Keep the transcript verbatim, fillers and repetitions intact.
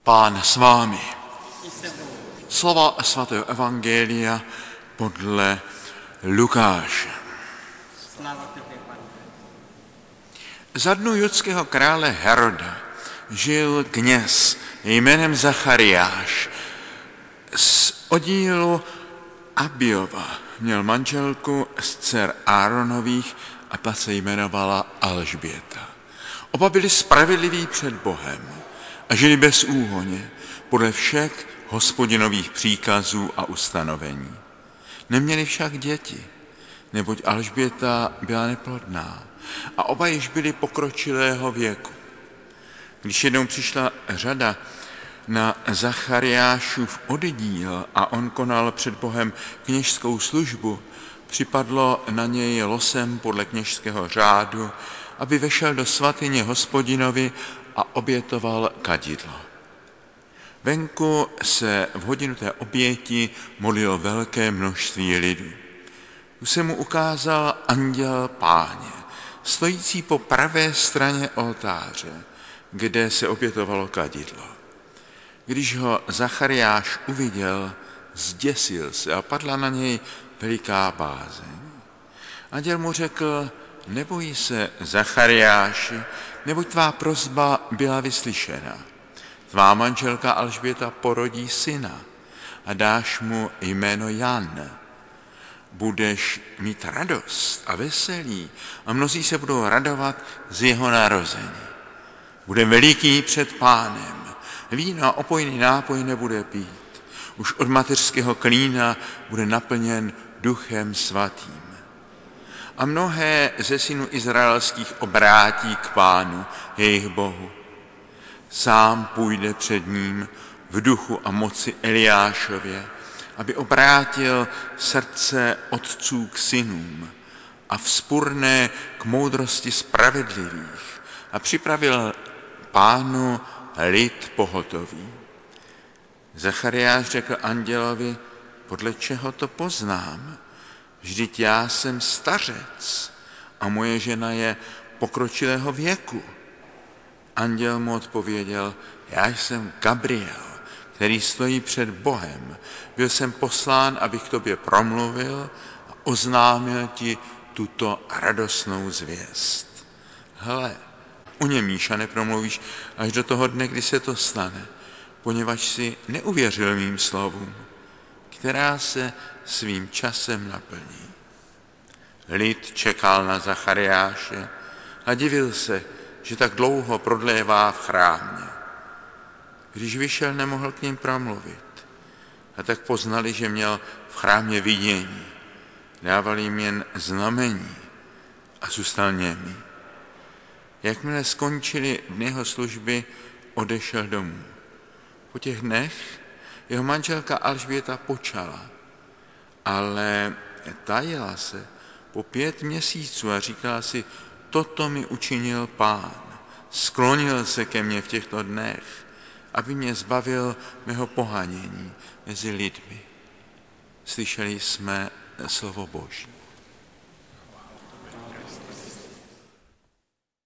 Pán s vámi. Slova svatého evangelia podle Lukáše. Za dnů judského krále Heroda žil kněz jménem Zachariáš z oddílu Abiova. Měl manželku z dcer Áronových a ta se jmenovala Alžběta. Oba byli spravedliví před Bohem a žili bez úhoně podle všech Hospodinových příkazů a ustanovení. Neměli však děti, neboť Alžběta byla neplodná a oba již byli pokročilého věku. Když jednou přišla řada na Zachariášův oddíl a on konal před Bohem kněžskou službu, připadlo na něj losem podle kněžského řádu, aby vešel do svatyně Hospodinovi a obětoval kadidlo. Venku se v hodinu té oběti modlilo velké množství lidu. Tu se mu ukázal anděl Páně, stojící po pravé straně oltáře, kde se obětovalo kadidlo. Když ho Zachariáš uviděl, zděsil se a padla na něj veliká bázeň. Anděl mu řekl: neboj se, Zachariáši, neboť tvá prosba byla vyslyšena. Tvá manželka Alžběta porodí syna a dáš mu jméno Jan. Budeš mít radost a veselí a mnozí se budou radovat z jeho narození. Bude veliký před Pánem. Víno a opojný nápoj nebude pít. Už od mateřského klína bude naplněn Duchem Svatým. A mnohé ze synů izraelských obrátí k Pánu, jejich Bohu. Sám půjde před ním v duchu a moci Eliášově, aby obrátil srdce otců k synům a vzpurné k moudrosti spravedlivých a připravil Pánu lid pohotový. Zachariáš řekl andělovi: podle čeho to poznám? Vždyť já jsem stařec a moje žena je pokročilého věku. Anděl mu odpověděl: já jsem Gabriel, který stojí před Bohem. Byl jsem poslán, abych k tobě promluvil a oznámil ti tuto radostnou zvěst. Hle, u něm, Míša, nepromluvíš až do toho dne, kdy se to stane, poněvadž si neuvěřil mým slovům, která se svým časem naplní. Lid čekal na Zachariáše a divil se, že tak dlouho prodlévá v chrámě. Když vyšel, nemohl k ním promluvit. A tak poznali, že měl v chrámě vidění. Dával jim jen znamení a zůstal němý. Jakmile skončili dny jeho služby, odešel domů. Po těch dnech jeho manželka Alžběta počala, ale tajila se po pět měsíců a říkala si: toto mi učinil Pán. Sklonil se ke mně v těchto dnech, aby mě zbavil mého pohanění mezi lidmi. Slyšeli jsme slovo Boží.